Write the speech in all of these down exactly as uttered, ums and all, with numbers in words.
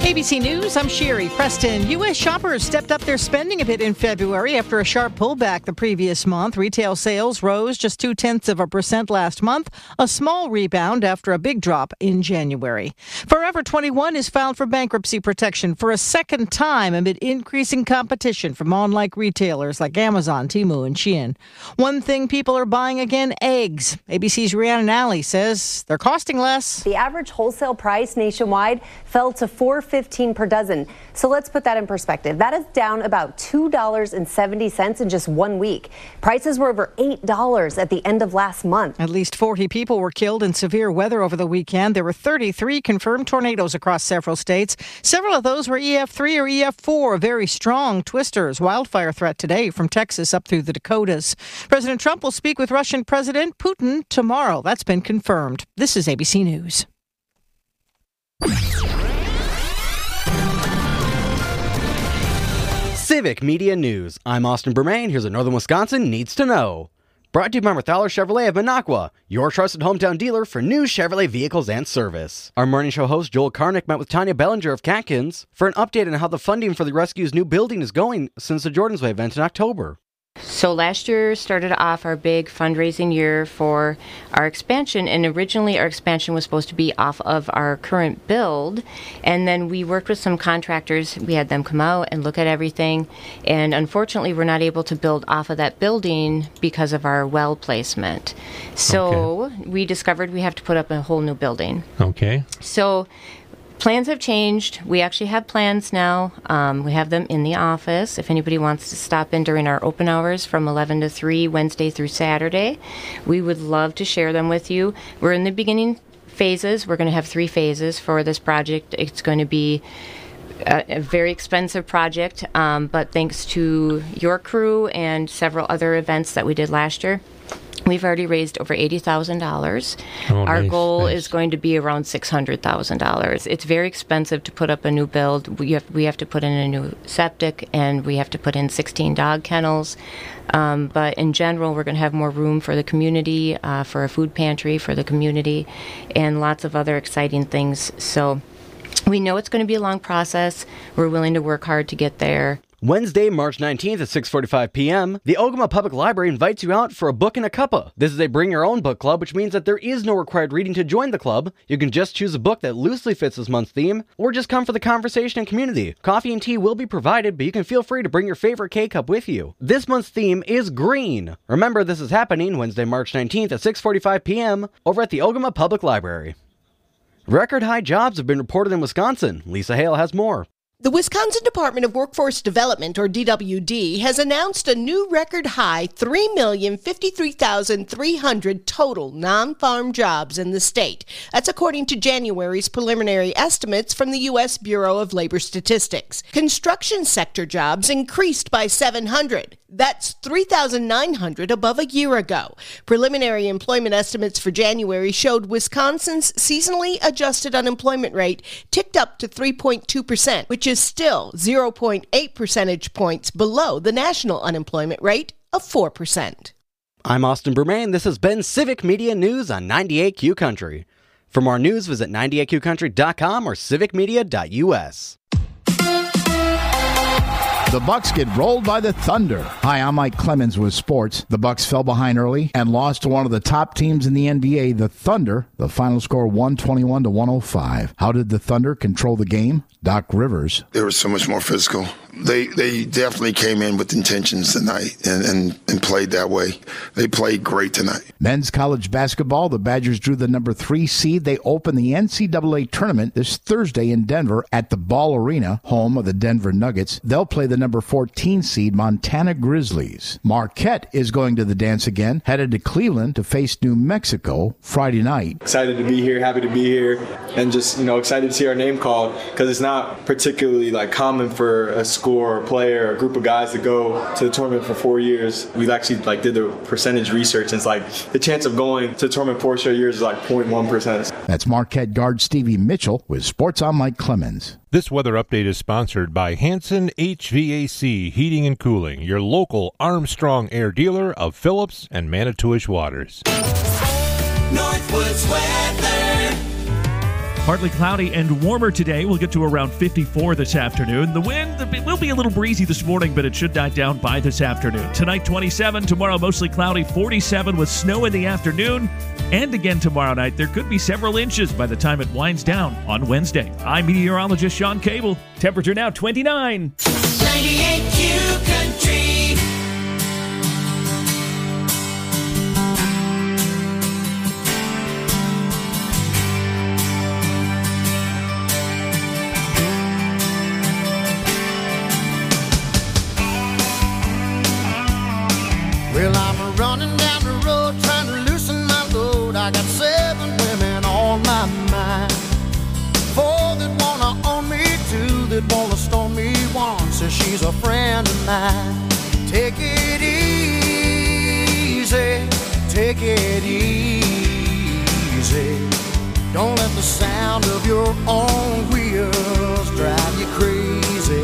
A B C News, I'm Sherry Preston. U S shoppers stepped up their spending a bit in February after a sharp pullback the previous month. Retail sales rose just two-tenths of a percent last month, a small rebound after a big drop in January. Forever twenty-one is filed for bankruptcy protection for a second time amid increasing competition from online retailers like Amazon, Temu, and Shein. One thing people are buying again, eggs. A B C's Rhiannon Alley says they're costing less. The average wholesale price nationwide fell to four dollars and fifteen cents per dozen. So let's put that in perspective. That is down about two dollars and seventy cents in just one week. Prices were over eight dollars at the end of last month. At least forty people were killed in severe weather over the weekend. There were thirty-three confirmed tornadoes across several states. Several of those were E F three or E F four, very strong twisters. Wildfire threat today from Texas up through the Dakotas. President Trump will speak with Russian President Putin tomorrow. That's been confirmed. This is A B C News. Civic Media News. I'm Austin Bermain. Here's what Northern Wisconsin needs to know. Brought to you by Marthaler Chevrolet of Minocqua, your trusted hometown dealer for new Chevrolet vehicles and service. Our morning show host Joel Karnick met with Tanya Bellinger of Catkins for an update on how the funding for the rescue's new building is going since the Jordan's Way event in October. So last year started off our big fundraising year for our expansion, and originally our expansion was supposed to be off of our current build, and then we worked with some contractors. We had them come out and look at everything, and unfortunately we're not able to build off of that building because of our well placement. So okay. we discovered we have to put up a whole new building. Okay. So plans have changed. We actually have plans now. Um, we have them in the office. If anybody wants to stop in during our open hours from eleven to three, Wednesday through Saturday, we would love to share them with you. We're in the beginning phases. We're going to have three phases for this project. It's going to be a, a very expensive project, um, but thanks to your crew and several other events that we did last year, we've already raised over eighty thousand dollars. Oh, Our nice, goal nice. is going to be around six hundred thousand dollars. It's very expensive to put up a new build. We have, we have to put in a new septic, and we have to put in sixteen dog kennels. Um, but in general, we're going to have more room for the community, uh, for a food pantry for the community, and lots of other exciting things. So we know it's going to be a long process. We're willing to work hard to get there. Wednesday, March nineteenth at six forty-five p.m., the Ogama Public Library invites you out for a book and a cuppa. This is a bring-your-own book club, which means that there is no required reading to join the club. You can just choose a book that loosely fits this month's theme, or just come for the conversation and community. Coffee and tea will be provided, but you can feel free to bring your favorite K-Cup with you. This month's theme is green. Remember, this is happening Wednesday, March nineteenth at six forty-five p.m. over at the Ogama Public Library. Record-high jobs have been reported in Wisconsin. Lisa Hale has more. The Wisconsin Department of Workforce Development, or D W D, has announced a new record-high three million fifty-three thousand three hundred total non-farm jobs in the state. That's according to January's preliminary estimates from the U S Bureau of Labor Statistics. Construction sector jobs increased by seven hundred. That's three thousand nine hundred above a year ago. Preliminary employment estimates for January showed Wisconsin's seasonally adjusted unemployment rate ticked up to three point two percent, which is still zero point eight percentage points below the national unemployment rate of four percent. I'm Austin Bermain. This has been Civic Media News on ninety-eight Q Country. For more news, visit ninety-eight q country dot com or civic media dot u s. The Bucks get rolled by the Thunder. Hi, I'm Mike Clemens with sports. The Bucks fell behind early and lost to one of the top teams in the N B A, the Thunder. The final score one twenty-one to one oh five. How did the Thunder control the game? Doc Rivers. They were so much more physical. They they definitely came in with intentions tonight and, and, and played that way. They played great tonight. Men's college basketball, the Badgers drew the number three seed. They open the N C double A tournament this Thursday in Denver at the Ball Arena, home of the Denver Nuggets. They'll play the number fourteen seed Montana Grizzlies. Marquette is going to the dance again, headed to Cleveland to face New Mexico Friday night. Excited to be here, happy to be here, and just, you know, excited to see our name called, because it's not particularly like common for a school or a player or a group of guys to go to the tournament for four years. We actually like did the percentage research, and it's like the chance of going to the tournament four straight years is like zero point one percent. That's Marquette guard Stevie Mitchell with Sports on Mike Clemens. This weather update is sponsored by Hanson H V A C Heating and Cooling, your local Armstrong Air dealer of Phillips and Manitowish Waters. Northwoods weather. Partly cloudy and warmer today. We'll get to around fifty-four this afternoon. The wind it will be a little breezy this morning, but it should die down by this afternoon. Tonight, twenty-seven. Tomorrow, mostly cloudy, forty-seven with snow in the afternoon. And again tomorrow night, there could be several inches by the time it winds down on Wednesday. I'm meteorologist Sean Cable. Temperature now twenty-nine. ninety-eight Q Country. Well, I'm running down the road trying to loosen my load. I got seven women on my mind. Four that wanna own me, two that wanna stone me. One says she's a friend of mine. Take it easy, take it easy. Don't let the sound of your own wheels drive you crazy.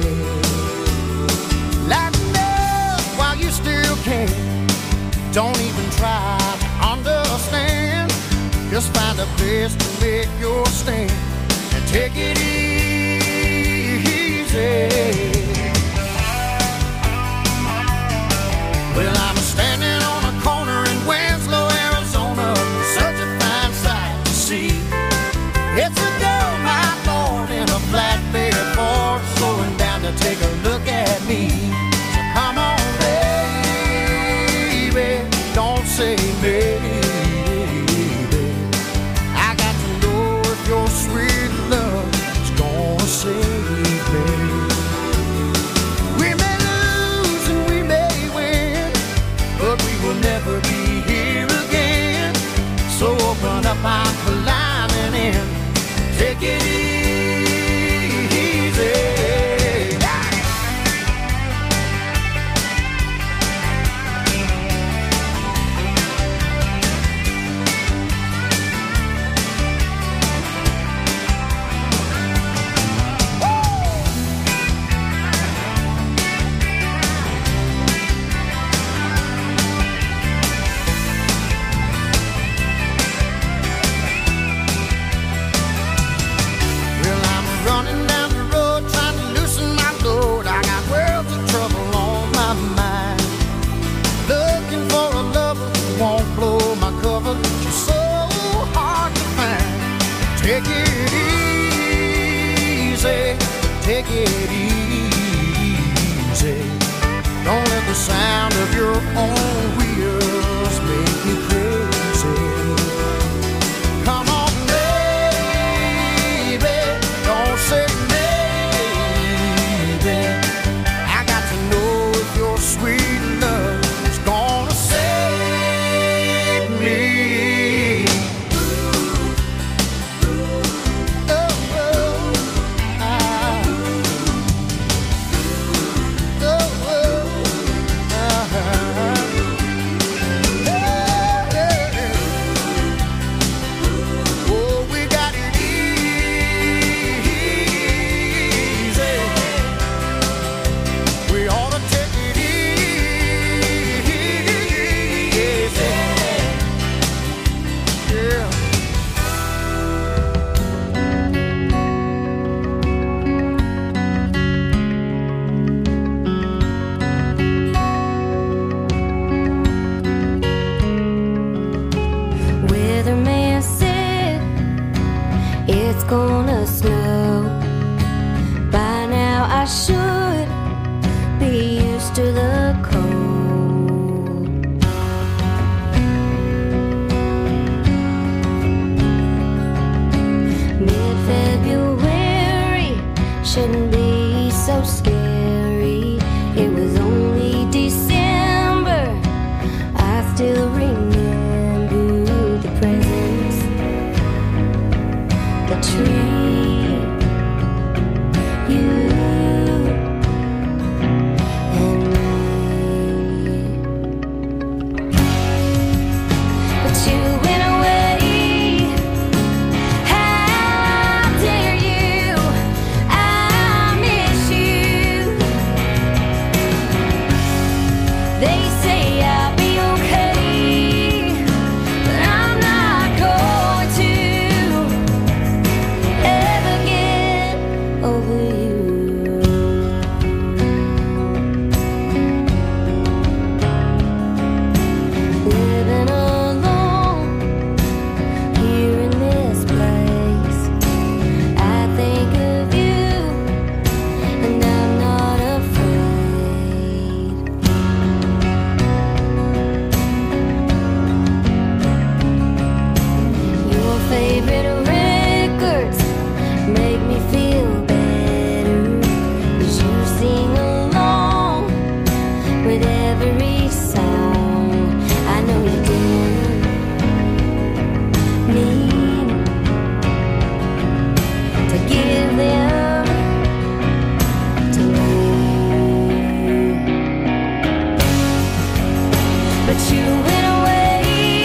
Lighten up while you still can. Don't even try to understand. Just find a place to make your stand and take it easy. Well, I'm standing on a corner in Winslow, Arizona. Such a fine sight to see. It's a girl, my lord, in a flatbed Ford, slowing down to take a look at me. So come on, don't say maybe. I got to know if your sweet love is gonna save me. We may lose and we may win, but we will never be here again. So open up, I'm climbing in. Take it easy. Take it easy, take it easy. Don't let the sound of your own wheels make you crazy. Come on, baby, don't say maybe. I got to know if your sweet love is gonna save me. It's gonna snow. By now I should be used to the cold. Mid-February shouldn't be so scary. It was only December. I still remember the presents, the tree, you and me. But you went away. How dare you? I miss you. Living alone here in this place, I think of you, and I'm not afraid. Your favorite records make me feel better, 'cause you sing along with every song. I know you do need to give them to me, but you went away.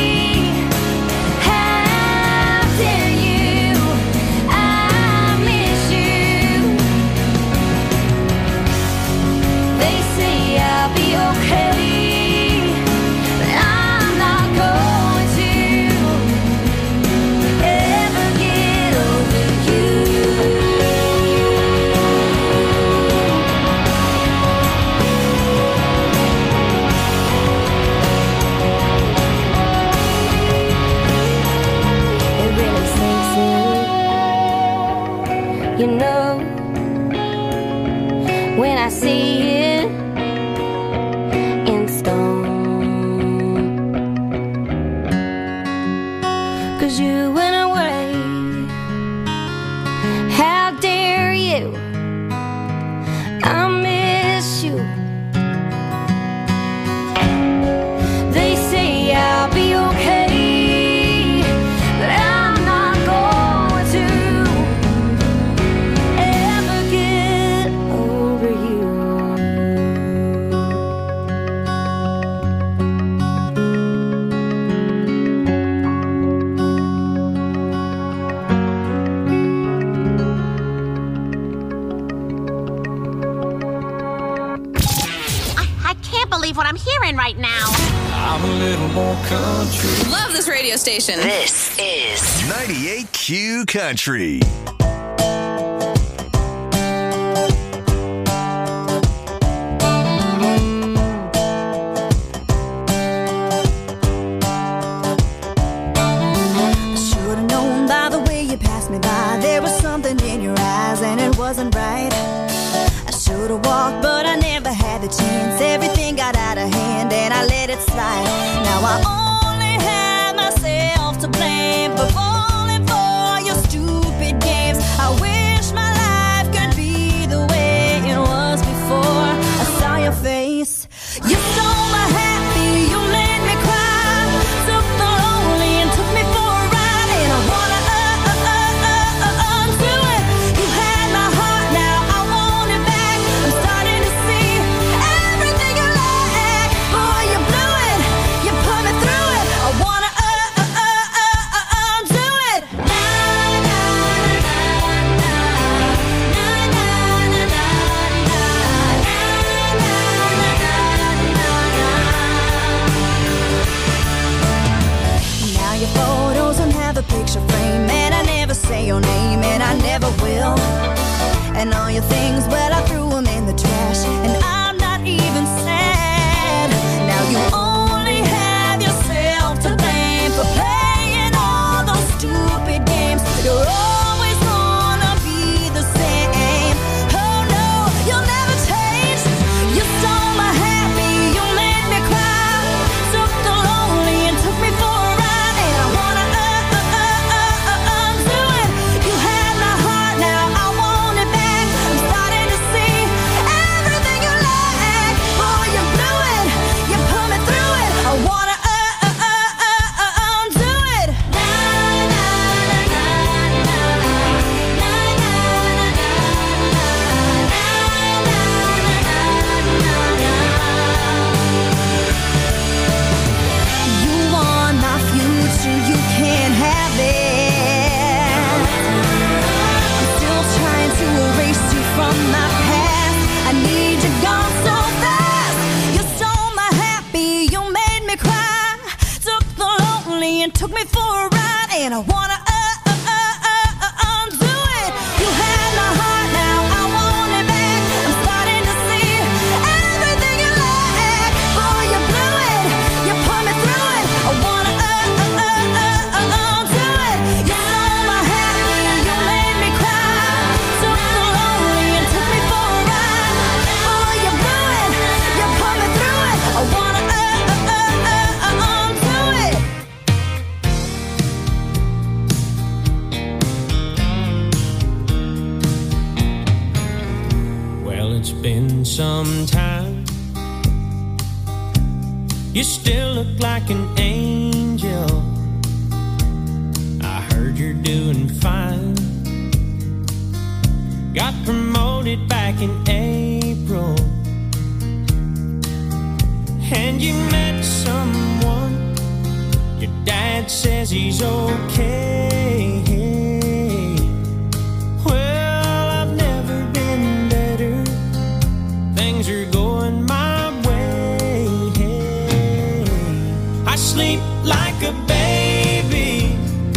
How dare you? I miss you. They say I'll be okay, but I'm not going to ever get over you. It really sinks in, you know, when I see it in stone. 'Cause you went away. How dare you? I miss you. They say I'll be okay, but I'm not going to ever get over you. I, I can't believe what I'm hearing right now. I'm a little more country. Love this radio station. This is ninety-eight Q Country. Should've known by the way you passed me by, there was something in your eyes and it wasn't right. I should've walked, but I never had the chance. Everything got out of hand and I let it slide. Now I only have myself to blame for falling for your stupid games. I wish my life could be the way it was before I saw your face. You stole my happy, you made me cry, took the lonely and took me for a ride, and I wanna uh, uh, uh, uh, uh, undo it. You had my heart, now I want it back. I'm starting to see everything you lack. Boy, you blew it, you put me through it. I wanna uh, uh, uh, uh, uh, undo it. Na, na, na, na, na, na, na, Now your photos don't have a picture frame, and I never say your name, and I never will. And all your things, well, I threw them in the trash, and I'm not even sad. Now you only have yourself to blame for playing all those stupid games. You're always gonna be the same. Oh no, you'll never change. You stole my happy, you made me cry, took the lonely and took me for a ride, and I wanna uh, uh, uh, uh, uh, undo it. You had my heart, now I want it back. I'm starting to see everything you it's been some time. You still look like an angel. I heard you're doing fine. Got promoted back in April, and you met someone. Your dad says he's okay. Well, I've never been better. Things are going my way. I sleep like a baby.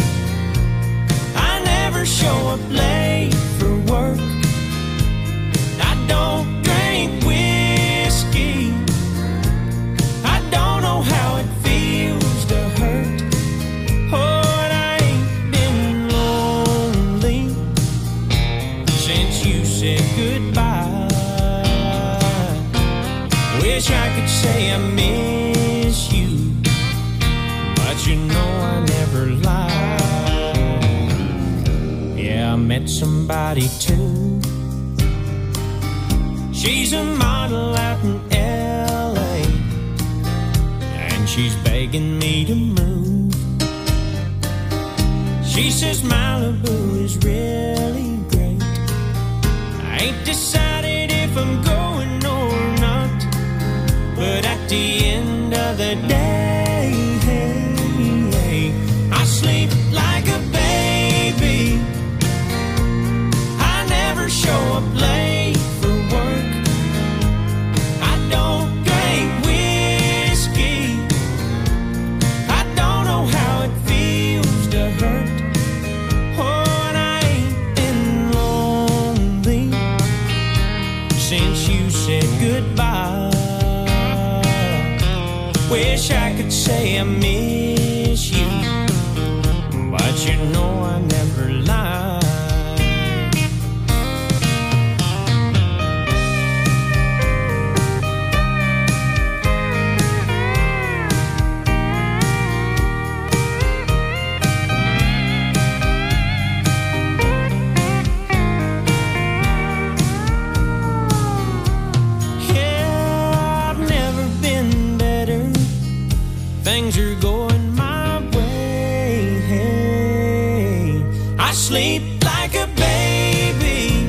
I never show up late for work. I don't drink whiskey. I don't know how it feels to hurt. Oh, and I ain't been lonely since you said goodbye. Wish I could say I miss you, but you know I never lie. Yeah, I met somebody too. She's a model out in L A, and she's begging me to move. She says Malibu is really great. I ain't decided if I'm going or not, but at the end of the day, I sleep like a baby. I never show up late for work. I don't drink whiskey. I don't know how it feels to hurt. Oh, and I ain't been lonely since you said goodbye. Wish I could say I miss you, but you know I never lie. Things are going my way. I sleep like a baby.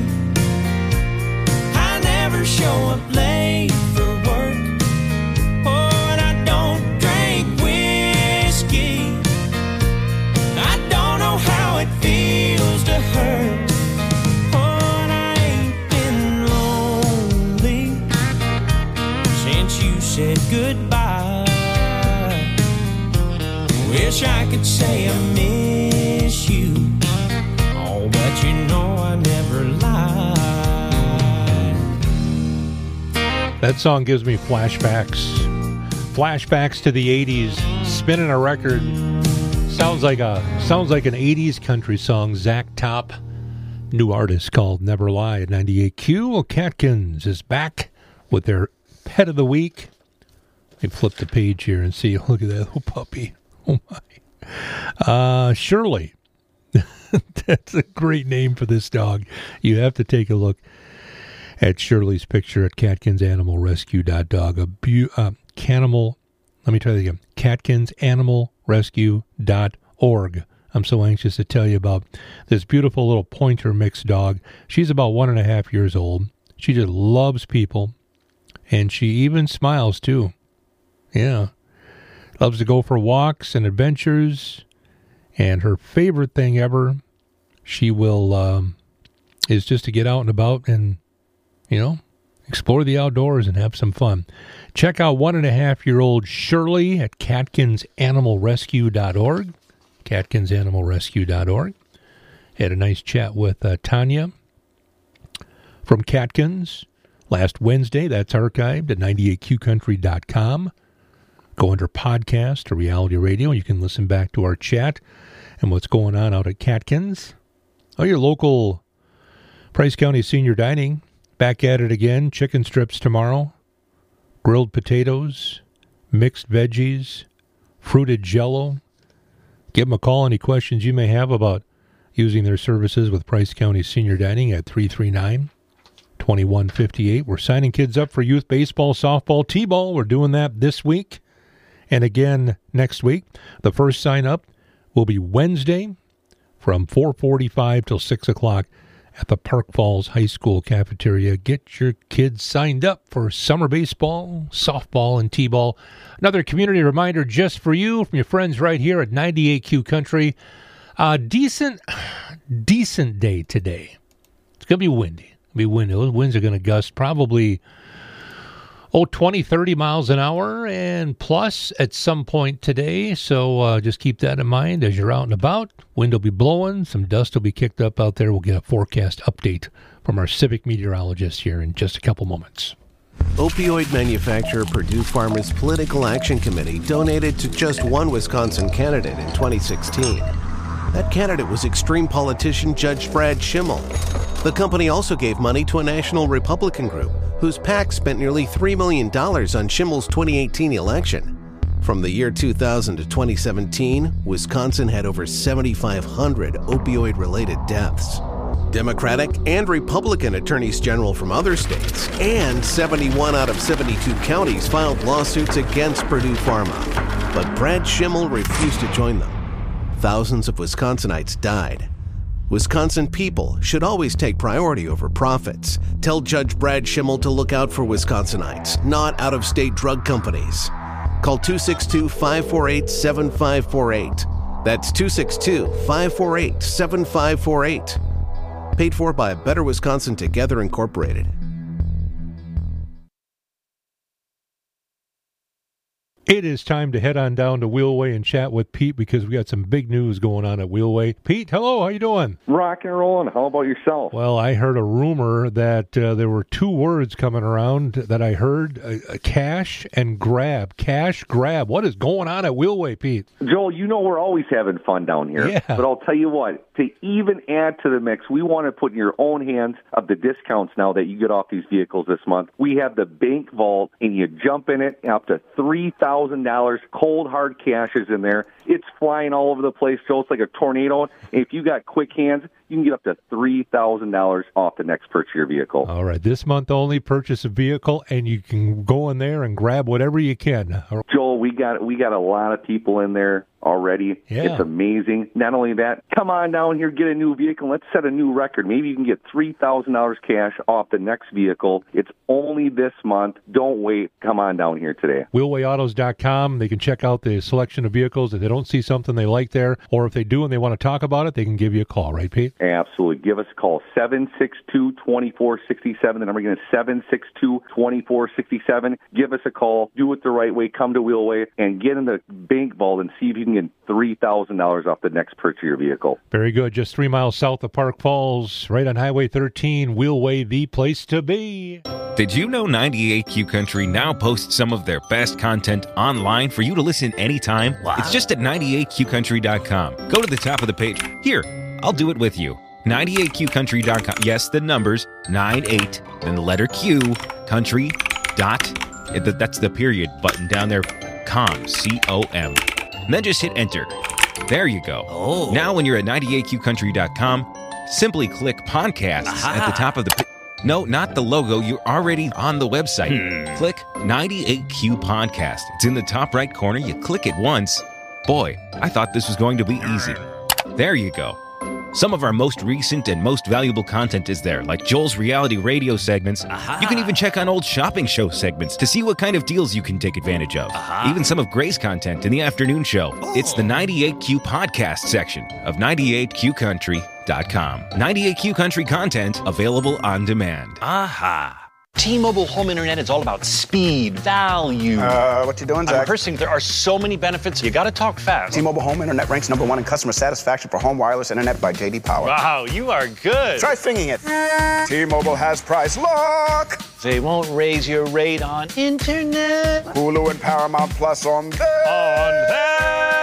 I never show up late for work. Oh, and I don't drink whiskey. I don't know how it feels to hurt. Oh, and I ain't been lonely since you said goodbye. Wish I could say I miss you, oh, but you know I never lie. That song gives me flashbacks. Flashbacks to the eighties. Spinning a record. Sounds like a sounds like an eighties country song. Zach Top. New artist called Never Lie at ninety-eight Q. Well, Catkins is back with their Pet of the Week. Let me flip the page here and see. Look at that little puppy. Oh, my. Uh, Shirley. That's a great name for this dog. You have to take a look at Shirley's picture at Catkins Animal Rescue dot dog. A bu- uh, canimal, let me try that again. Catkins Animal Rescue dot org. I'm so anxious to tell you about this beautiful little pointer mixed dog. She's about one and a half years old. She just loves people, and she even smiles, too. Yeah. Loves to go for walks and adventures, and her favorite thing ever, she will, um, is just to get out and about and, you know, explore the outdoors and have some fun. Check out one and a half year old Shirley at Catkins Animal Rescue dot org, Catkins Animal Rescue dot org. Had a nice chat with uh, Tanya from Catkins last Wednesday. That's archived at ninety-eight Q country dot com. Go under podcast or reality radio. You can listen back to our chat and what's going on out at Catkins. Oh, your local Price County Senior Dining. Back at it again. Chicken strips tomorrow. Grilled potatoes. Mixed veggies. Fruited jello. Give them a call. Any questions you may have about using their services with Price County Senior Dining at three three nine, twenty-one fifty-eight. We're signing kids up for youth baseball, softball, t-ball. We're doing that this week and again next week. The first sign-up will be Wednesday from four forty-five till six o'clock at the Park Falls High School cafeteria. Get your kids signed up for summer baseball, softball, and t-ball. Another community reminder just for you from your friends right here at ninety-eight Q Country. Uh, decent, decent day today. It's going to be windy. It'll be windy. Those winds are going to gust probably, oh, twenty, thirty miles an hour and plus at some point today. So uh, just keep that in mind as you're out and about. Wind will be blowing. Some dust will be kicked up out there. We'll get a forecast update from our civic meteorologist here in just a couple moments. Opioid manufacturer Purdue Farmers Political Action Committee donated to just one Wisconsin candidate in twenty sixteen. That candidate was extreme politician Judge Brad Schimmel. The company also gave money to a national Republican group whose PAC spent nearly three million dollars on Schimmel's twenty eighteen election. From the year two thousand to twenty seventeen, Wisconsin had over seventy-five hundred opioid-related deaths. Democratic and Republican attorneys general from other states and seventy-one out of seventy-two counties filed lawsuits against Purdue Pharma. But Brad Schimmel refused to join them. Thousands of Wisconsinites died. Wisconsin people should always take priority over profits. Tell Judge Brad Schimmel to look out for Wisconsinites, not out-of-state drug companies. Call two six two, five four eight, seven five four eight. That's two six two, five four eight, seven five four eight. Paid for by Better Wisconsin Together Incorporated. It is time to head on down to Wheelway and chat with Pete because we got some big news going on at Wheelway. Pete, hello, how you doing? Rock and rolling. How about yourself? Well, I heard a rumor that uh, there were two words coming around that I heard, uh, cash and grab. Cash, grab. What is going on at Wheelway, Pete? Joel, you know we're always having fun down here. Yeah. But I'll tell you what, to even add to the mix, we want to put in your own hands of the discounts now that you get off these vehicles this month. We have the bank vault, and you jump in it up to three thousand dollars. Cold, hard cash is in there. It's flying all over the place, Joe. It's like a tornado. If you got quick hands, you can get up to three thousand dollars off the next purchase of your vehicle. All right. This month only, purchase a vehicle, and you can go in there and grab whatever you can. Joel, we got we got a lot of people in there already. Yeah. It's amazing. Not only that, come on down here, get a new vehicle. Let's set a new record. Maybe you can get three thousand dollars cash off the next vehicle. It's only this month. Don't wait. Come on down here today. wheelway autos dot com. They can check out the selection of vehicles. If they don't see something they like there, or if they do and they want to talk about it, they can give you a call, right, Pete? Absolutely. Give us a call, seven six two, two four six seven. The number again is seven six two, two four six seven. Give us a call. Do it the right way. Come to Wheelway and get in the bank vault and see if you can get three thousand dollars off the next purchase of your vehicle. Very good. Just three miles south of Park Falls, right on Highway thirteen. Wheelway, the place to be. Did you know ninety-eight Q Country now posts some of their best content online for you to listen anytime? Wow. It's just at ninety-eight q country dot com. Go to the top of the page. Here, I'll do it with you. ninety-eight q country dot com. Yes, the numbers, ninety-eight, then the letter Q, country, dot, that's the period button down there, com, C O M. And then just hit enter. There you go. Oh. Now when you're at ninety-eight q country dot com, simply click podcasts Aha. at the top of the page. No, not the logo. You're already on the website. Hmm. Click ninety-eight Q Podcast. It's in the top right corner. You click it once. Boy, I thought this was going to be easy. There you go. Some of our most recent and most valuable content is there, like Joel's reality radio segments. Aha. You can even check on old shopping show segments to see what kind of deals you can take advantage of. Aha. Even some of Gray's content in the afternoon show. Oh. It's the ninety-eight Q Podcast section of ninety-eight q country dot com. ninety-eight Q Country content available on demand. Aha. T-Mobile Home Internet is all about speed, value. Uh, what you doing, Zach? I'm rehearsing. There are so many benefits. You got to talk fast. T-Mobile Home Internet ranks number one in customer satisfaction for home wireless internet by J D Power. Wow, you are good. Try singing it. T-Mobile has price lock. They won't raise your rate on internet. Hulu and Paramount Plus on them. On them.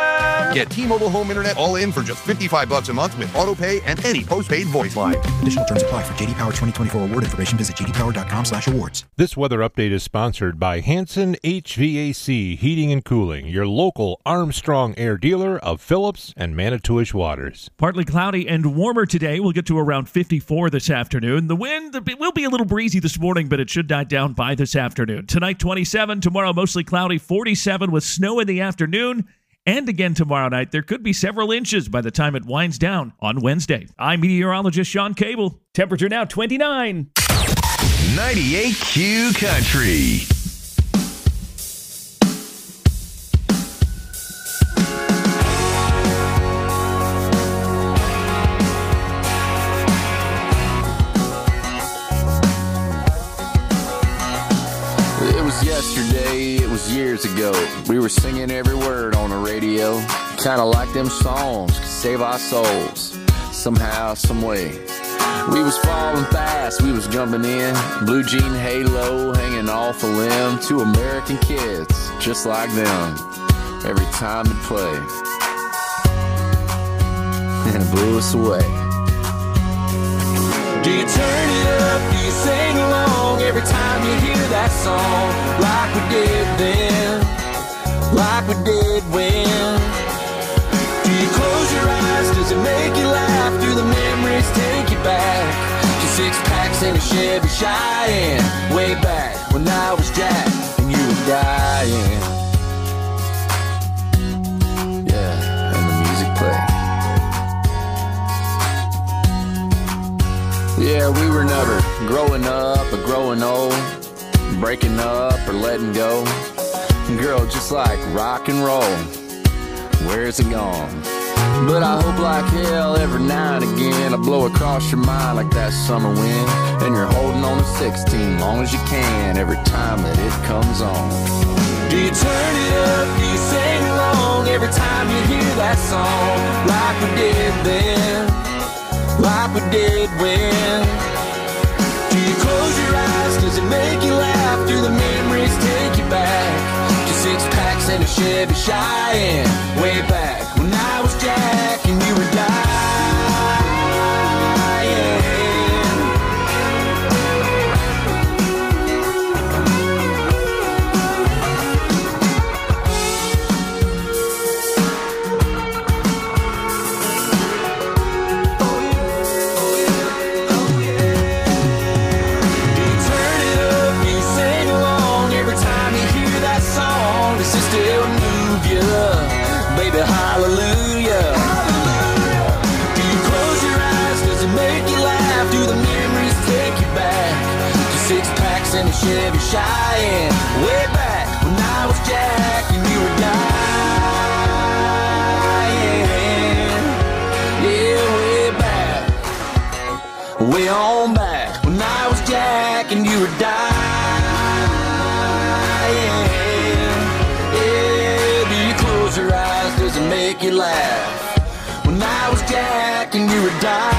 Get T-Mobile home internet all in for just fifty-five bucks a month with auto pay and any postpaid voice line. Additional terms apply. For J D Power twenty twenty-four award information, visit j d power dot com slash awards. This weather update is sponsored by Hanson H V A C Heating and Cooling, your local Armstrong Air dealer of Phillips and Manitowish Waters. Partly cloudy and warmer today. We'll get to around fifty-four this afternoon. The wind it will be a little breezy this morning, but it should die down by this afternoon. Tonight, twenty-seven. Tomorrow, mostly cloudy, forty-seven with snow in the afternoon. And again tomorrow night, there could be several inches by the time it winds down on Wednesday. I'm meteorologist Sean Cable. Temperature now twenty-nine. ninety-eight Q Country. Yesterday, it was years ago. We were singing every word on the radio. Kinda like them songs could save our souls. Somehow, some way. We was falling fast, we was jumping in. Blue jean halo hanging off a limb. Two American kids, just like them. Every time it played. And it blew us away. Do you turn it up? Do you sing along every time you hear that song? Like we did then, like we did when. Do you close your eyes? Does it make you laugh? Do the memories take you back to six packs in a Chevy Cheyenne? Way back when I was Jack and you were dying. Yeah, and the music played. Yeah, we were never growing up or growing old, breaking up or letting go. Girl, just like rock and roll, where's it gone? But I hope like hell every now and again I blow across your mind like that summer wind. And you're holding on to sixteen long as you can every time that it comes on. Do you turn it up? Do you sing along every time you hear that song? Like we did then, like we did when. Do you close your eyes? Does it make you laugh? Do the memories take you back to six packs and a Chevy Cheyenne? Way back when I was Jack and you were dying. Does it still move you? Baby, hallelujah. Hallelujah. Do you close your eyes? Does it make you laugh? Do the memories take you back to six packs and a Chevy Cheyenne? Way back when I was Jack and you were dying. Yeah, way back, way on back when I was Jack and you were dying. Your eyes, does it make you laugh? When I was Jack and you were dying.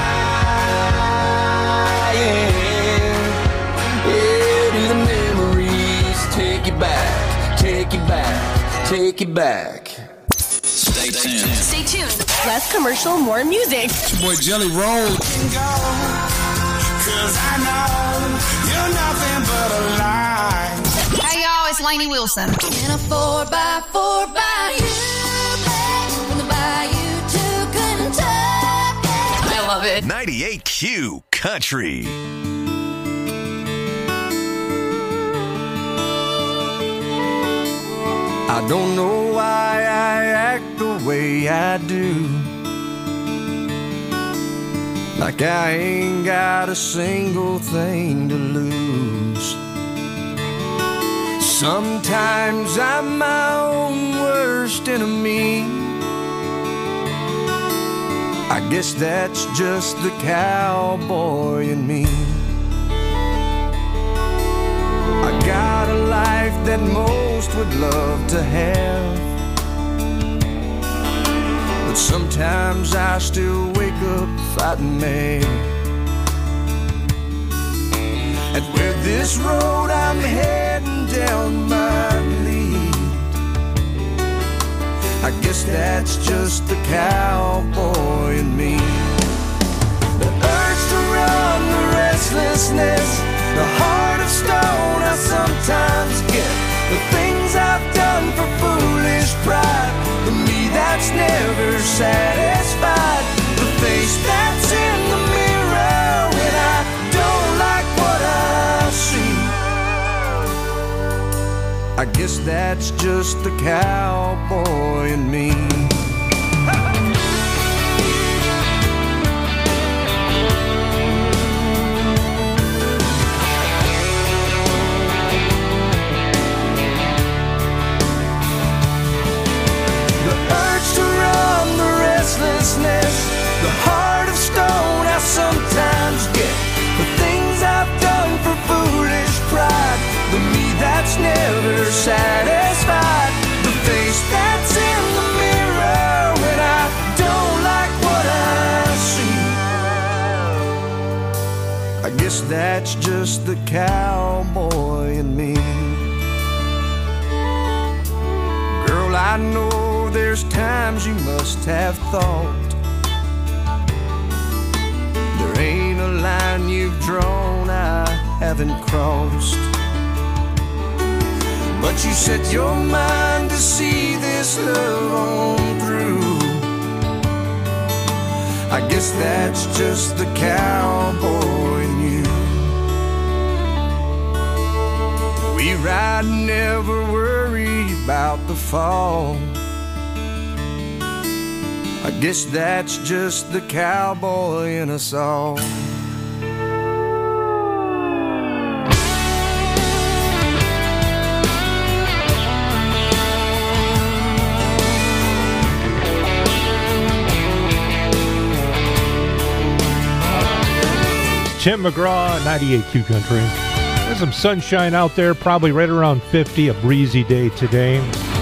Yeah, do the memories take you back, take you back, take you back. Stay tuned. Stay tuned. Less commercial, more music. It's your boy Jelly Roll. Cause I know you're nothing but a lie. Hey y'all, it's Lainey Wilson. In a four by four by you, from the bayou to Kentucky. I love it. ninety-eight Q Country. I don't know why I act the way I do. Like I ain't got a single thing to lose. Sometimes I'm my own worst enemy. I guess that's just the cowboy in me. I got a life that most would love to have, but sometimes I still wake up fighting mad. And where this road I'm heading down might lead, I guess that's just the cowboy in me. The urge to run, the restlessness, the heart of stone I sometimes get. The things I've done for foolish pride, the me that's never satisfied. The face that's in the mirror when I don't like what I see. I guess that's just the cowboy in me. The urge to run, the restlessness, the heart of stone I sometimes get. The things I've done for foolish pride, the me that's never satisfied. The face that's in the mirror when I don't like what I see. I guess that's just the cowboy in me. Girl, I know there's times you must have thought there ain't a line you've drawn I haven't crossed. But you set your mind to see this love on through. I guess that's just the cowboy in you. We ride and never worry about the fall. I guess that's just the cowboy in us all. Tim McGraw, ninety-eight Q Country. There's some sunshine out there, probably right around fifty, a breezy day today.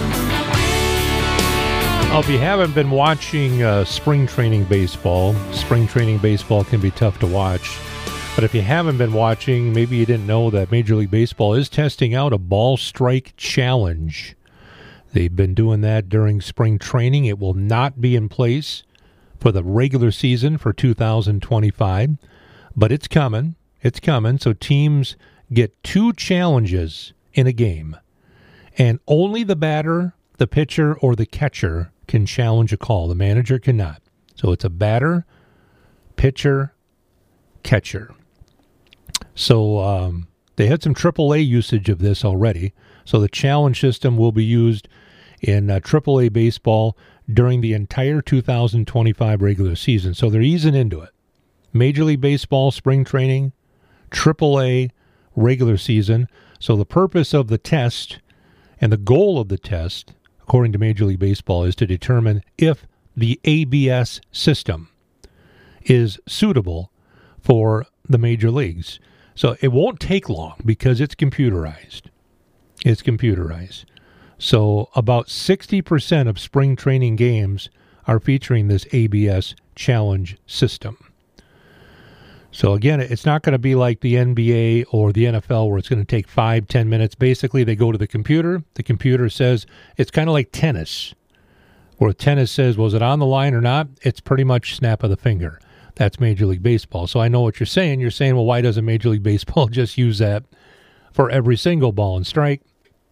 Oh, if you haven't been watching uh, spring training baseball, spring training baseball can be tough to watch. But if you haven't been watching, maybe you didn't know that Major League Baseball is testing out a ball strike challenge. They've been doing that during spring training. It will not be in place for the regular season for two thousand twenty-five. But it's coming. It's coming. So teams get two challenges in a game. And only the batter, the pitcher, or the catcher can challenge a call. The manager cannot. So it's a batter, pitcher, catcher. So um, they had some triple A usage of this already. So the challenge system will be used in uh, triple A baseball during the entire two thousand twenty-five regular season. So they're easing into it. Major League Baseball, spring training, triple A, regular season. So the purpose of the test and the goal of the test, according to Major League Baseball, is to determine if the A B S system is suitable for the major leagues. So it won't take long because it's computerized. It's computerized. So about sixty percent of spring training games are featuring this A B S challenge system. So again, it's not going to be like the N B A or the N F L where it's going to take five, ten minutes. Basically, they go to the computer. The computer says it's kind of like tennis, where tennis says, was it on the line or not? It's pretty much snap of the finger. That's Major League Baseball. So I know what you're saying. You're saying, well, why doesn't Major League Baseball just use that for every single ball and strike?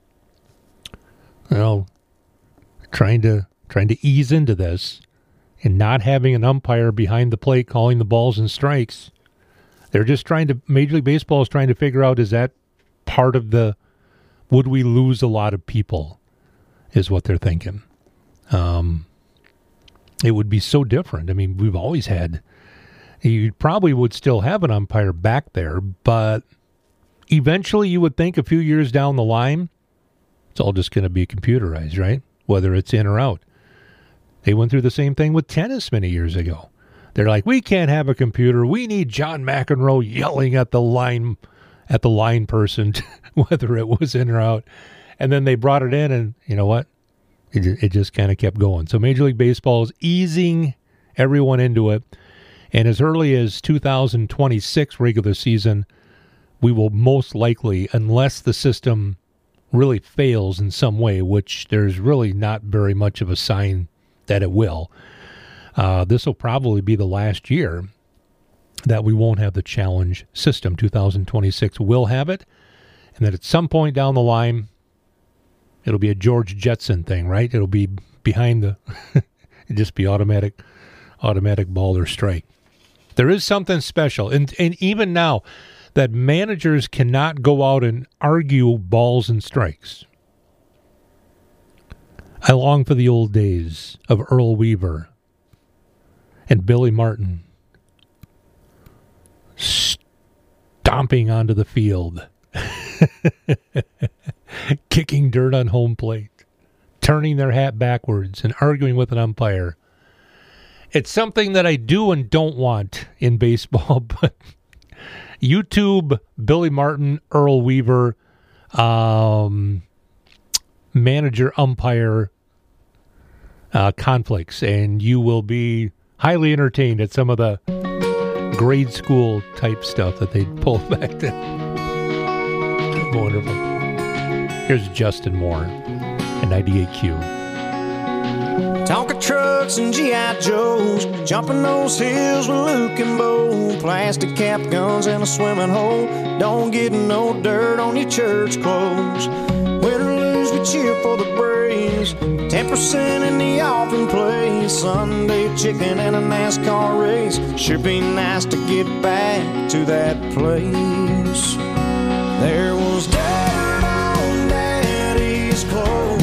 Well, trying to trying to ease into this and not having an umpire behind the plate calling the balls and strikes. They're just trying to, Major League Baseball is trying to figure out, is that part of the, would we lose a lot of people, is what they're thinking. Um, it would be so different. I mean, we've always had, you probably would still have an umpire back there, but eventually you would think a few years down the line, it's all just going to be computerized, right? Whether it's in or out. They went through the same thing with tennis many years ago. They're like, we can't have a computer. We need John McEnroe yelling at the line, at the line person, whether it was in or out. And then they brought it in, and you know what? It, it just kind of kept going. So Major League Baseball is easing everyone into it. And as early as two thousand twenty-six regular season, we will most likely, unless the system really fails in some way, which there's really not very much of a sign that it will, uh, this will probably be the last year that we won't have the challenge system. two thousand twenty-six will have it, and then at some point down the line, it'll be a George Jetson thing, right? It'll be behind the, it'll just be automatic, automatic ball or strike. There is something special, and and even now, that managers cannot go out and argue balls and strikes. I long for the old days of Earl Weaver and Billy Martin stomping onto the field, kicking dirt on home plate, turning their hat backwards and arguing with an umpire. It's something that I do and don't want in baseball, but YouTube, Billy Martin, Earl Weaver, um, manager, umpire uh, conflicts, and you will be highly entertained at some of the grade school type stuff that they pulled back then. Wonderful. Here's Justin Moore at ninety-eight Q. Tonka trucks and G I Joes, jumping those hills with Luke and Bo. Plastic cap guns and a swimming hole. Don't get no dirt on your church clothes. Win or lose, we cheer for the Braves. Ten percent in the offering place. Sunday chicken and a NASCAR race. Sure be nice to get back to that place. There was dirt on Daddy's clothes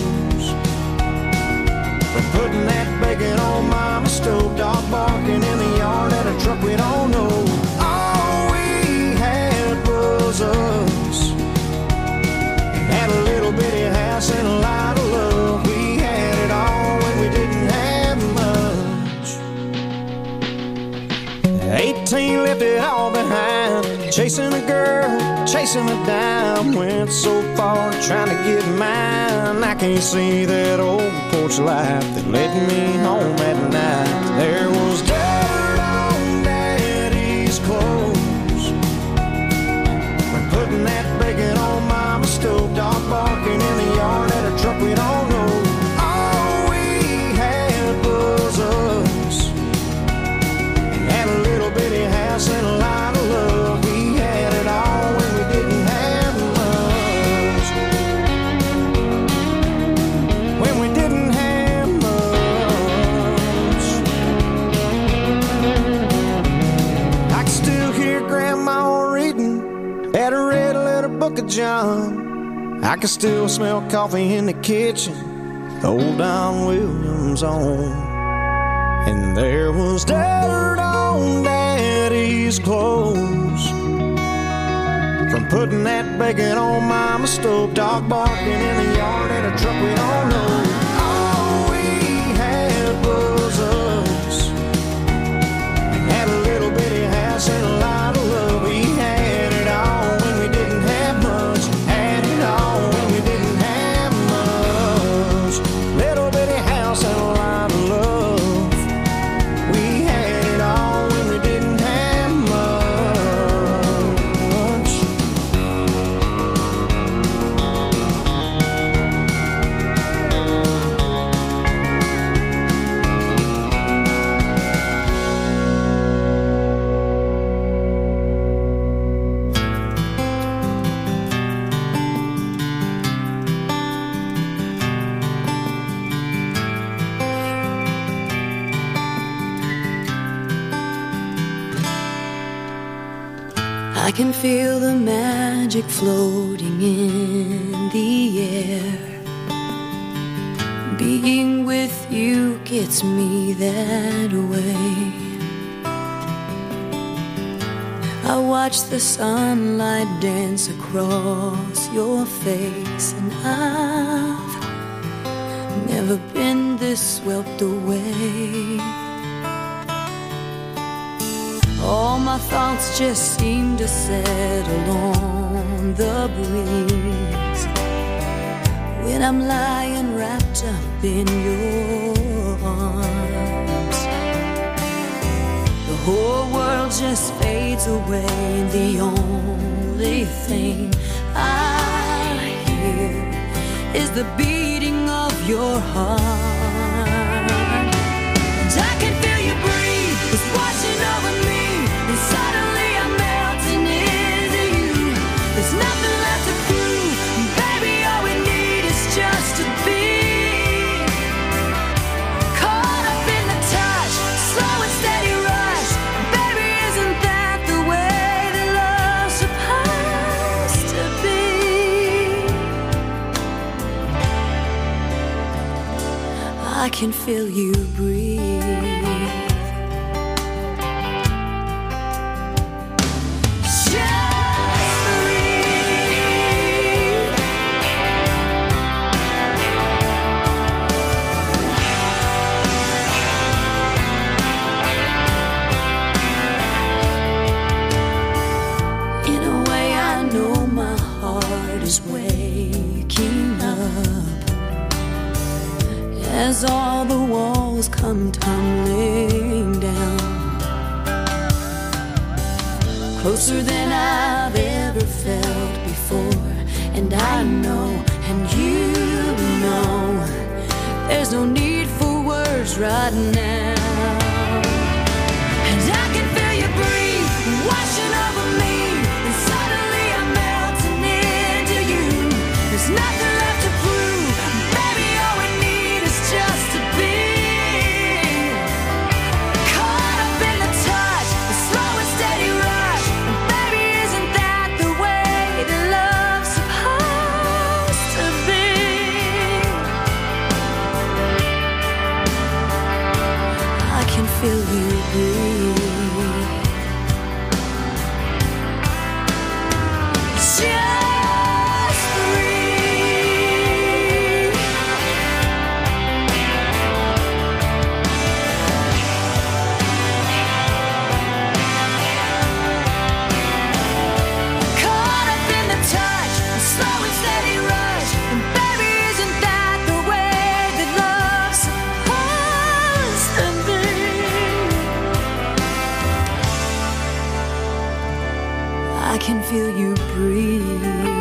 from putting that bacon on Mama's stove. Dog barking in the yard at a truck we don't know. All we had was us. Had a little bitty house and a lot of love. We had it all when we didn't have much. Eighteen left it all behind. Chasing a girl, chasing a dime. Went so far trying to get mine. I can't see that old porch light that led me home at night. There was dirt on Daddy's clothes from putting that bacon on Mama's stove. Dog barking in the yard at a truck we don't know. All we had was us. And had a little bitty house and a lot of love. We had it all when we didn't have much. When we didn't have much. I can still hear Grandma reading at a red letter book of John. I can still smell coffee in the kitchen, old Don Williams on. And there was dirt on Daddy's clothes from putting that bacon on Mama's stove. Dog barking in the yard at a truck we don't know. All we had was us. Had a little bitty house and a lot of love. We had it all when we didn't have much. Had it all when we didn't have much. Little bitty house and a lot of love. We had it all when we didn't have much. I can feel the magic floating in the air. Being with you gets me that way. I watch the sunlight dance across your face, and I've never been this swept away. All my thoughts just seem to settle on the breeze when I'm lying wrapped up in your arms. The whole world just fades away, and the only thing I hear the beating of your heart. And I can feel you breathe, it's washing over me, and suddenly I'm melting into you. There's nothing left to prove, baby, all we need is just to be caught up in the touch, slow and steady rush. Baby, isn't that the way that love's supposed to be? I can feel you breathe. In a way, I know my heart is waking up as all the walls come tumbling down, closer than I've ever felt before. And I know, and you know, there's no need for words right now. And I can feel you breathe, washing over me, and suddenly I'm melting into you. There's nothing left to prove, baby, all we need is just to be caught up in the touch, the slow and steady rush. And baby, isn't that the way that love's supposed to be? I can feel you breathe. Just breathe. Caught up in the touch, a slow and steady rush. And baby, isn't that the way that love's supposed to be? I can feel you breathe.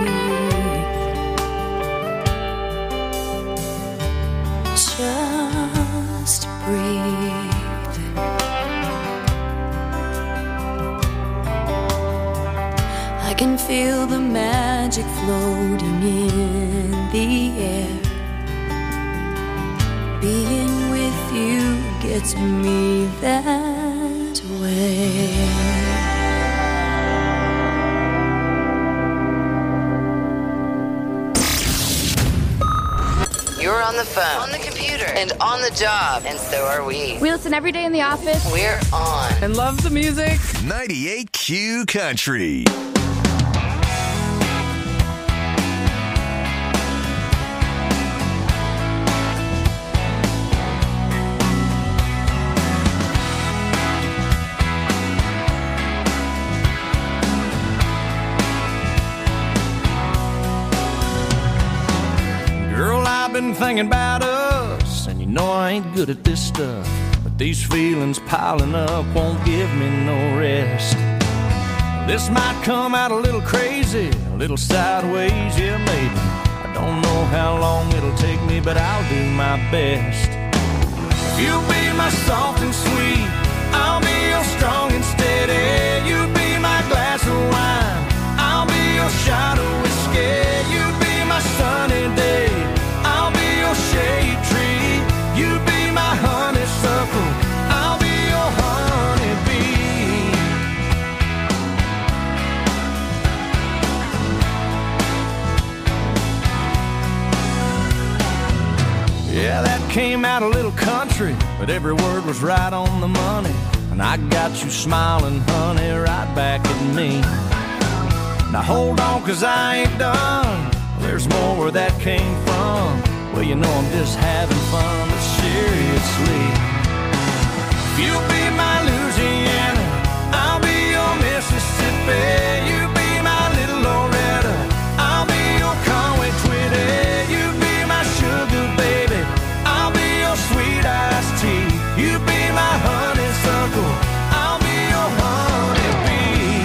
Just breathe. I can feel the magic floating in the air. Being with you gets me that way. You're on the phone, on the computer, and on the job, and so are we. We listen every day in the office. We're on. And love the music. ninety-eight Q Country. Girl, I've been thinking about us, and you know I ain't good at this stuff, but these feelings piling up won't give me no rest. This might come out a little crazy, a little sideways, yeah, maybe. I don't know how long it'll take me, but I'll do my best. If you'll be my soft and sweet, I'll be your strong and steady. You be my glass of wine, I'll be your shot of whiskey. You be my sunny day, I'll be your shade tree. You be my honeysuckle, I'll be your honeybee. Yeah, that came out a little country, but every word was right on the money. And I got you smiling, honey, right back at me. Now hold on, cause I ain't done. There's more where that came from. Well, you know I'm just having fun, but seriously, if you be my Louisiana, I'll be your Mississippi. You be my little Loretta, I'll be your Conway Twitty. You be my sugar baby, I'll be your sweet iced tea. You be my honeysuckle, I'll be your honeybee.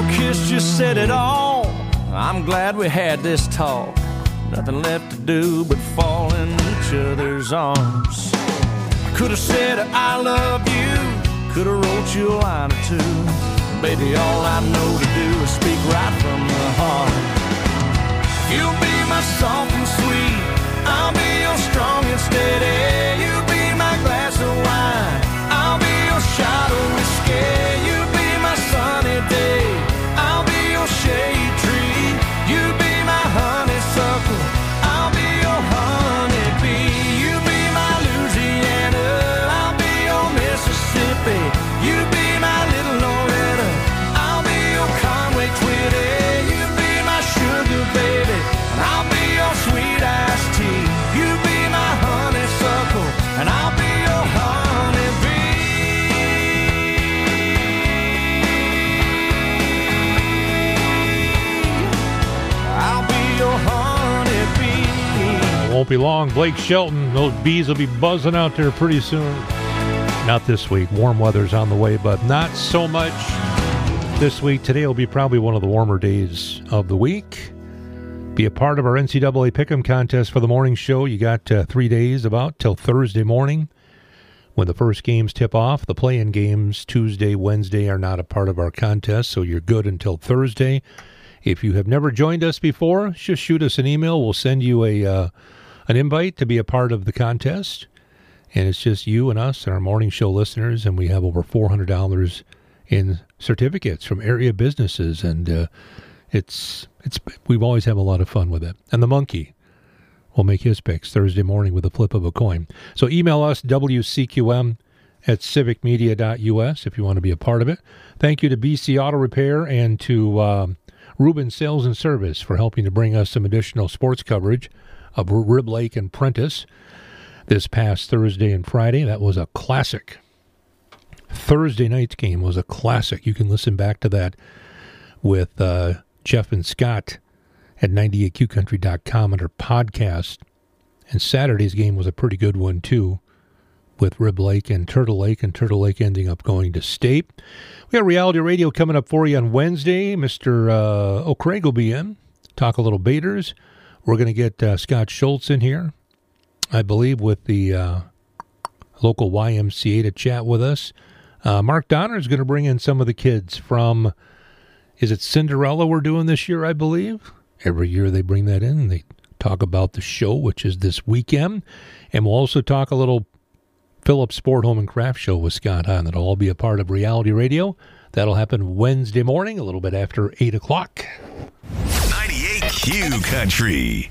kiss just said it all. I'm glad we had this talk. Nothing left to do but fall in each other's arms. I could have said I love you, could have wrote you a line or two. Baby, all I know to do is speak right from the heart. You'll be my soft and sweet, I'll be your strong and steady. You'll be my glass of wine, I'll be your shot of whiskey. You'll be my sunny day, I'll be your shade tree. You'll be my honeysuckle, I'll be your honeybee. You'll be my Louisiana, I'll be your Mississippi. You'll be my little Loretta, I'll be your Conway Twitty. You'll be my sugar baby, I'll be your sweet iced tea. You be my honeysuckle, and I'll be your honeybee. I'll be your honeybee. It won't be long. Blake Shelton, those bees will be buzzing out there pretty soon. Not this week. Warm weather's on the way, but not so much this week. Today will be probably one of the warmer days of the week. Be a part of our N C double A Pick'em contest for the morning show. You got uh, three days about till Thursday morning when the first games tip off. The play-in games Tuesday, Wednesday are not a part of our contest, so you're good until Thursday. If you have never joined us before, just shoot us an email. We'll send you a uh, an invite to be a part of the contest. And it's just you and us and our morning show listeners, and we have over four hundred dollars in certificates from area businesses, and uh, It's it's we've always have a lot of fun with it. And the monkey will make his picks Thursday morning with a flip of a coin. So email us, W C Q M at civic media dot U S if you want to be a part of it. Thank you to B C Auto Repair and to um, Ruben Sales and Service for helping to bring us some additional sports coverage of Rib Lake and Prentice this past Thursday and Friday. That was a classic. Thursday night's game was a classic. You can listen back to that with uh, Jeff and Scott at ninety-eight Q country dot com under podcast. And Saturday's game was a pretty good one, too, with Rib Lake and Turtle Lake, and Turtle Lake ending up going to state. We got Reality Radio coming up for you on Wednesday. Mister Uh, O'Craig will be in, talk a little Baders. We're going to get uh, Scott Schultz in here, I believe, with the uh, local Y M C A to chat with us. Uh, Mark Donner is going to bring in some of the kids from... Is it Cinderella we're doing this year, I believe? Every year they bring that in and they talk about the show, which is this weekend. And we'll also talk a little Phillips Sport Home and Craft Show with Scott Hahn. That'll all be a part of Reality Radio. That'll happen Wednesday morning, a little bit after eight o'clock. ninety-eight Q Country.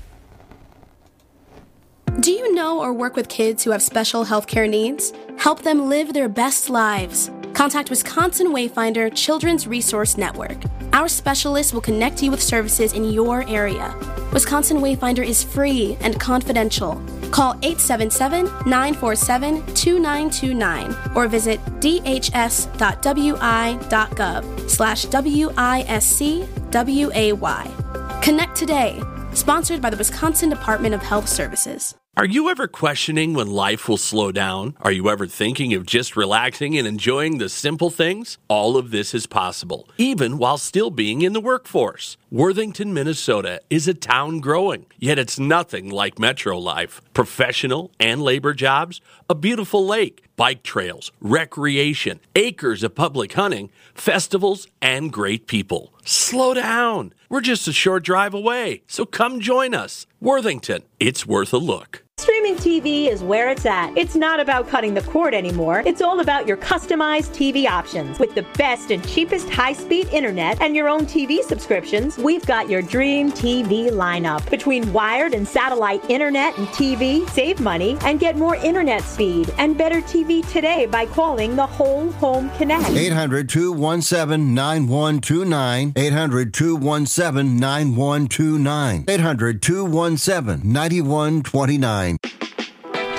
Do you know or work with kids who have special healthcare needs? Help them live their best lives. Contact Wisconsin Wayfinder Children's Resource Network. Our specialists will connect you with services in your area. Wisconsin Wayfinder is free and confidential. Call eight seven seven, nine four seven, two nine two nine or visit d h s dot w i dot gov slash W I S C W A Y. Connect today. Sponsored by the Wisconsin Department of Health Services. Are you ever questioning when life will slow down? Are you ever thinking of just relaxing and enjoying the simple things? All of this is possible, even while still being in the workforce. Worthington, Minnesota is a town growing, yet it's nothing like metro life. Professional and labor jobs, a beautiful lake, bike trails, recreation, acres of public hunting, festivals, and great people. Slow down. We're just a short drive away, so come join us. Worthington, it's worth a look. Streaming T V is where it's at. It's not about cutting the cord anymore. It's all about your customized T V options. With the best and cheapest high-speed internet and your own T V subscriptions, we've got your dream T V lineup. Between wired and satellite internet and T V, save money and get more internet speed and better T V today by calling the Whole Home Connect. eight hundred, two one seven, nine one two nine. eight hundred, two one seven, nine one two nine. eight hundred, two one seven, nine one two nine.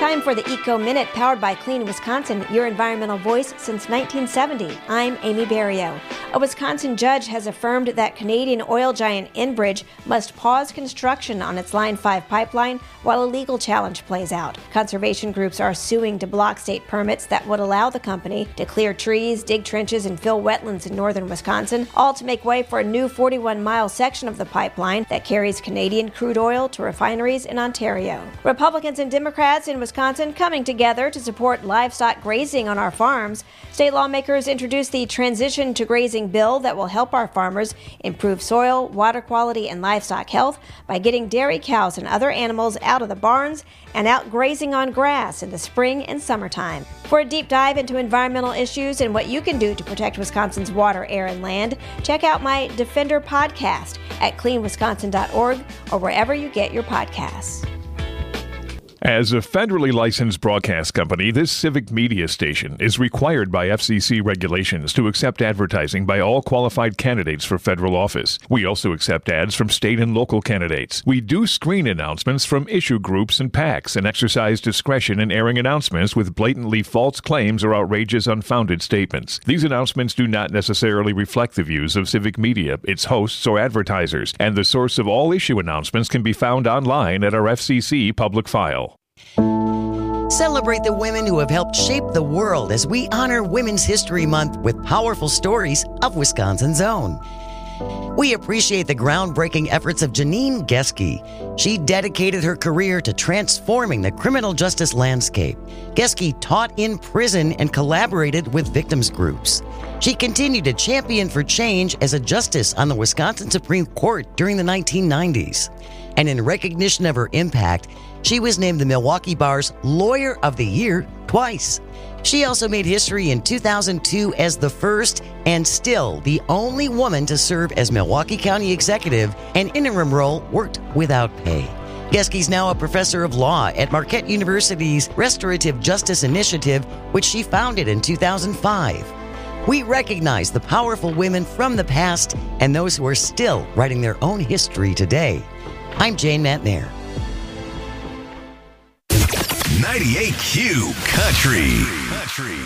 Time for the Eco Minute, powered by Clean Wisconsin, your environmental voice since nineteen seventy. I'm Amy Barrio. A Wisconsin judge has affirmed that Canadian oil giant Enbridge must pause construction on its Line five pipeline while a legal challenge plays out. Conservation groups are suing to block state permits that would allow the company to clear trees, dig trenches, and fill wetlands in northern Wisconsin, all to make way for a new forty-one mile section of the pipeline that carries Canadian crude oil to refineries in Ontario. Republicans and Democrats in Wisconsin coming together to support livestock grazing on our farms. State lawmakers introduced the Transition to Grazing bill that will help our farmers improve soil, water quality, and livestock health by getting dairy cows and other animals out of the barns and out grazing on grass in the spring and summertime. For a deep dive into environmental issues and what you can do to protect Wisconsin's water, air, and land, check out my Defender podcast at clean wisconsin dot org or wherever you get your podcasts. As a federally licensed broadcast company, this civic media station is required by F C C regulations to accept advertising by all qualified candidates for federal office. We also accept ads from state and local candidates. We do screen announcements from issue groups and PACs and exercise discretion in airing announcements with blatantly false claims or outrageous, unfounded statements. These announcements do not necessarily reflect the views of civic media, its hosts, or advertisers, and the source of all issue announcements can be found online at our F C C public file. Celebrate the women who have helped shape the world as we honor Women's History Month with powerful stories of Wisconsin's own. We appreciate the groundbreaking efforts of Janine Geske. She dedicated her career to transforming the criminal justice landscape. Geske taught in prison and collaborated with victims groups. She continued to champion for change as a justice on the Wisconsin Supreme Court during the nineteen nineties. And in recognition of her impact, she was named the Milwaukee Bar's Lawyer of the Year twice. She also made history in two thousand two as the first and still the only woman to serve as Milwaukee County Executive, an interim role worked without pay. Geske's now a professor of law at Marquette University's Restorative Justice Initiative, which she founded in two thousand five. We recognize the powerful women from the past and those who are still writing their own history today. I'm Jane Matnair. ninety-eight Q Country. Country.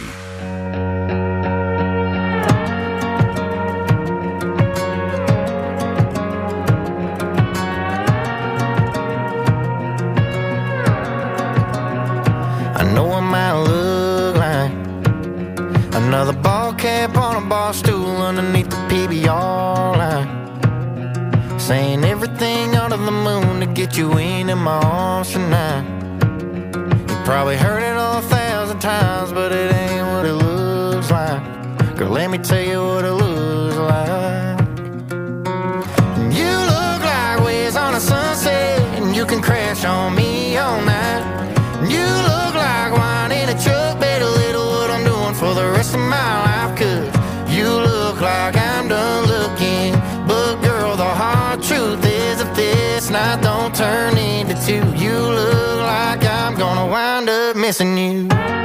I know I might look like another ball cap on a bar stool underneath the P B R line, saying everything under the moon to get you into my arms tonight. Probably heard it all a thousand times, but it ain't what it looks like. Girl, let me tell you what it looks like. You look like waves on a sunset, and you can crash on me all night. You look like wine in a truck, better little what I'm doing for the rest of my life. Cause you look like I'm done looking, but girl, the hard truth is if this night don't turn into two, you look like I'm gonna wind up missing you.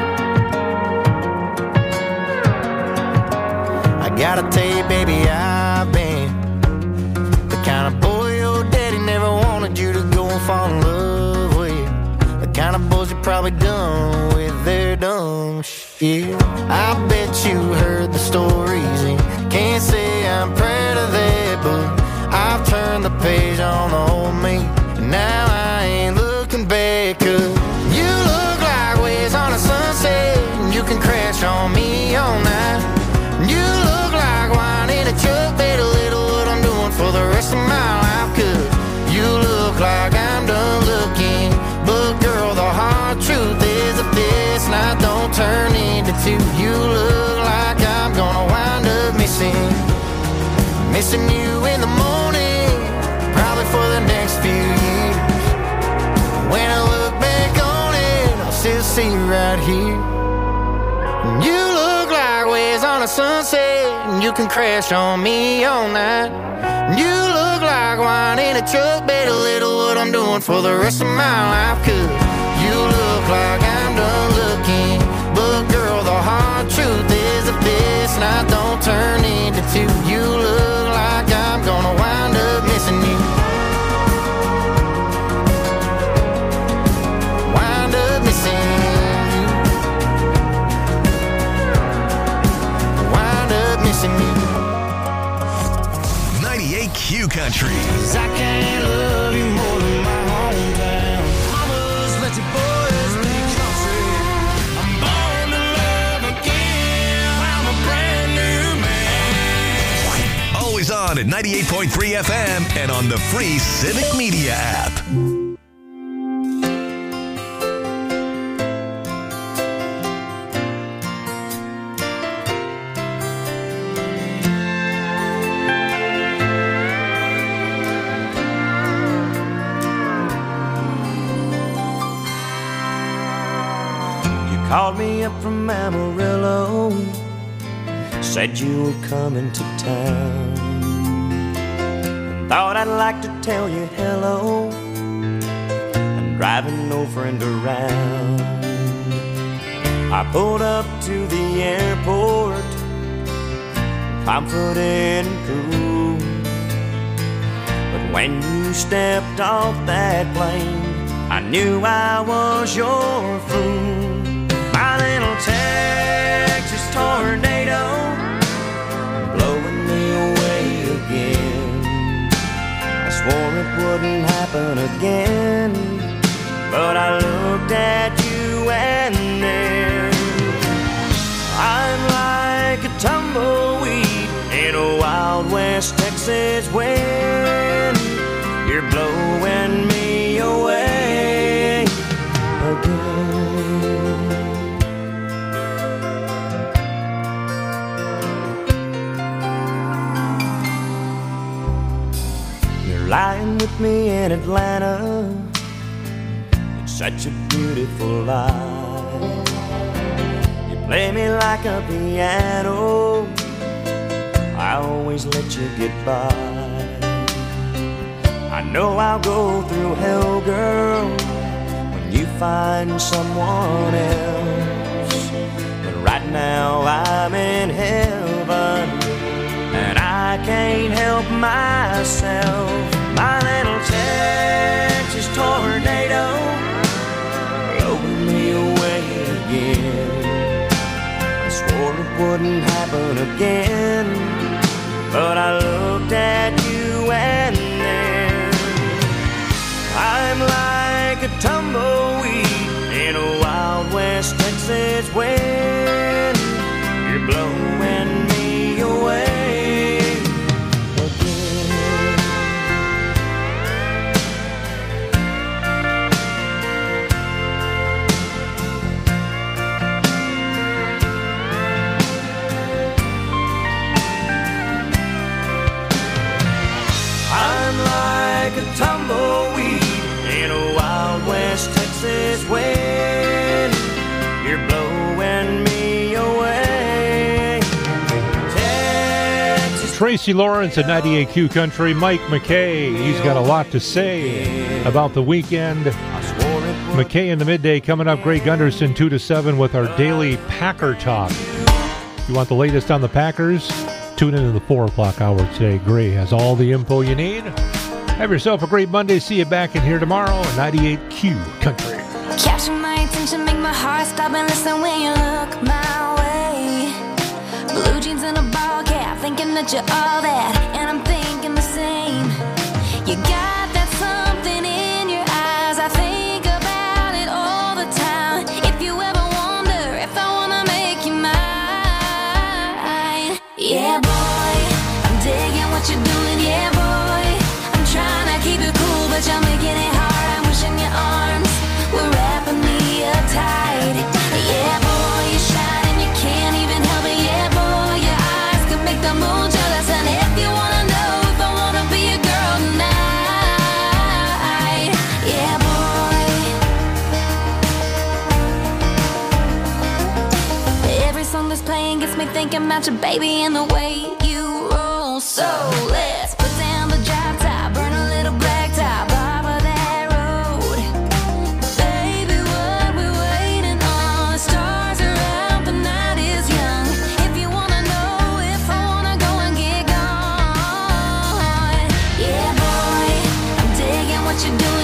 I gotta tell you, baby, I've been the kind of boy your daddy never wanted you to go and fall in love with. The kind of boys you probably done with their dumb shit. I bet you heard the stories and can't say I'm proud of that, but I've turned the page on the old me, and now I ain't looking back. Cause you look like waves on a sunset, and you can crash on me all night. You look like wine in a truck, better little what I'm doing for the rest of my life. Cause you look like I'm done looking, but girl, the hard truth is if this night don't turn into two, you look like I'm gonna wind up missing, missing you in the morning, probably for the next few years. When I look back on it, I'll still see you right here. You look like waves on a sunset, and you can crash on me all night. You look like wine in a truck, better little what I'm doing for the rest of my life. Cause you look like I'm done looking, but girl, the hard truth is if this night don't turn into two, you look like I'm gonna wind up missing you. Wind up missing ninety-eight Q Country. Cause I can't love you more than my hometown. Mamas, let your boys be country. I'm born to love again. I'm a brand new man. Always on at ninety-eight point three F M and on the free Civic Media app. Called me up from Amarillo, said you were coming to town. Thought I'd like to tell you hello. I'm driving no friend around. I pulled up to the airport, confident and cool. But when you stepped off that plane, I knew I was your fool. My little Texas tornado, blowing me away again. I swore it wouldn't happen again, but I looked at you and then I'm like a tumbleweed in a Wild West Texas wind. You're blowing me away again. Lying with me in Atlanta, it's such a beautiful life. You play me like a piano, I always let you get by. I know I'll go through hell, girl, when you find someone else. But right now I'm in heaven, and I can't help myself. My little Texas tornado, blowing me away again. I swore it wouldn't happen again, but I looked at you and then I'm like a tumbleweed in a Wild West Texas wind. You're blowing me away. Tumbleweed in a Wild West Texas wind. You're blowing me away. Texas. Tracy Lawrence at ninety-eight Q Country. Mike McKay, he's got a lot to say about the weekend. McKay in the midday coming up. Greg Gunderson two to seven with our daily Packer talk. You want the latest on the Packers? Tune in to the four o'clock hour today. Gray has all the info you need. Have yourself a great Monday. See you back in here tomorrow at ninety-eight Q Country. Capture my attention, make my heart stop and listen when you look my way. Blue jeans and a ball cap, thinking that you're all that, and I'm thinking the same. You got that something in your eyes, I think about it all the time. If you ever wonder if I wanna make you mine, yeah boy, I'm digging what you're doing, yeah boy. Trying to keep it cool, but you're making it hard. I'm wishing your arms were wrapping me up tight. Yeah, boy, you shine and you can't even help it. Yeah, boy, your eyes can make the moon jealous. And if you wanna know if I wanna be a girl tonight, yeah, boy. Every song that's playing gets me thinking about your baby and the way you roll. So let's put down the drop top. What you do